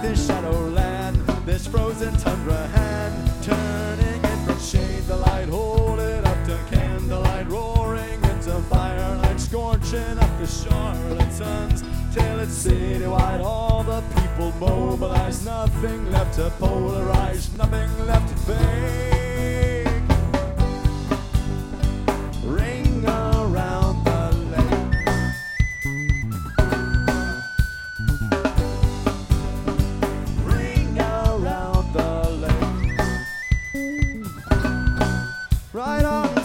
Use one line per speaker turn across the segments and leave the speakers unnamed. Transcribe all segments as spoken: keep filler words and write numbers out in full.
this shadowland, this frozen tundra hand, turning it from shade to light, hold it up to candlelight, roaring into firelight, scorching up the charlatans, till it's citywide, all the people mobilize, nothing left to polarize, nothing left to fake. Ring around the lake. Ring around the lake. Right on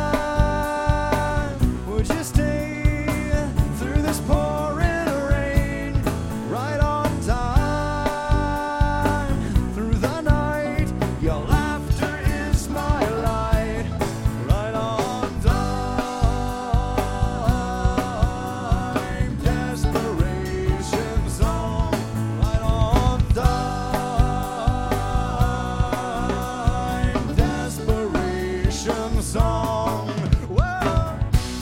time, would you stay through this pouring rain? Right on time, through the night, your laughter is my light. Right on time, desperation song. Right on time, desperation song. Whoa.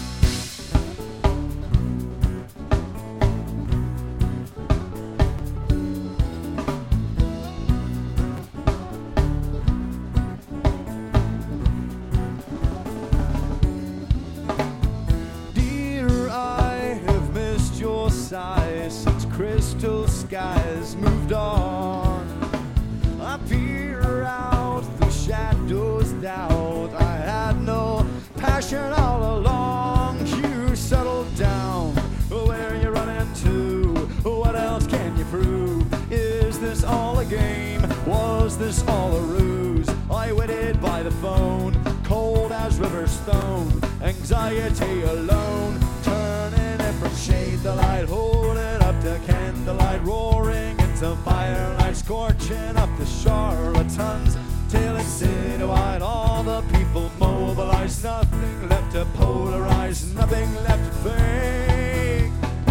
Dear, I have missed your sighs since crystal skies moved on. I peer out the shadows, doubt I had no passion all along. You settled down, where you running to? What else can you prove? Is this all a game? Was this all a ruse? I waited by the phone, cold as river stone, anxiety alone, turning it from shade to light, hold it up to candlelight, roaring into firelight, scorching up the charlatans, till it's citywide, all the people mobilize, nothing left to polarize, nothing left to fake.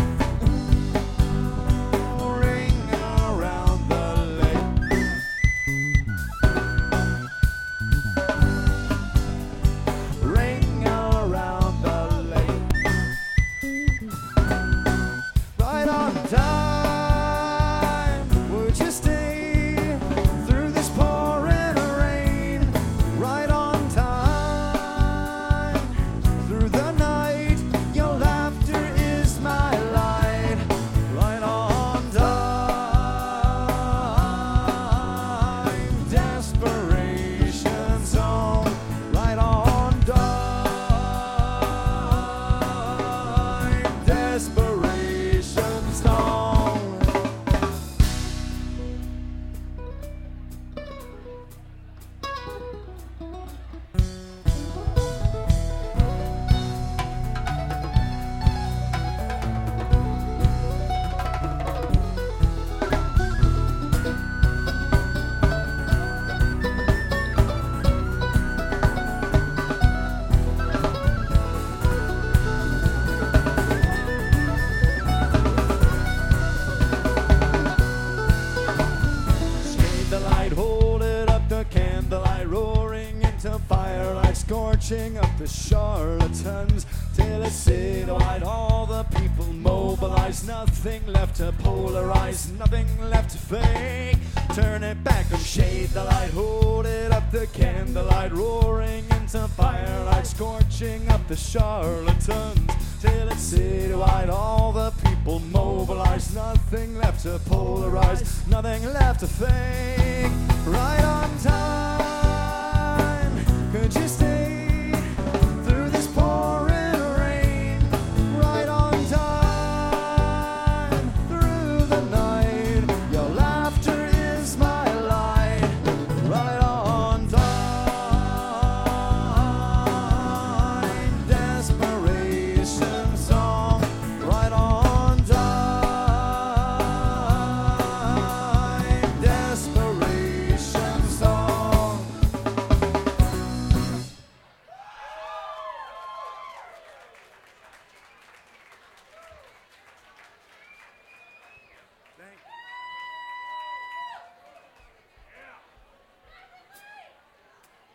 Ring around the lake. Ring around the lake. Right on time, would you stay through this pouring rain? Right on time, through the night, your laughter is my light. Right on time, desperation song. Right on time, desperation song. Shade the light, hold it up to candlelight, roaring into firelight, scorching up the charlatans, till it's citywide, all the people mobilize, nothing left to polarize, nothing left to fake. Turn it back and shade the light, hold it up to candlelight, roaring into firelight, scorching up the charlatans, till it's citywide, all the people mobilize, nothing left to polarize, nothing left to fake.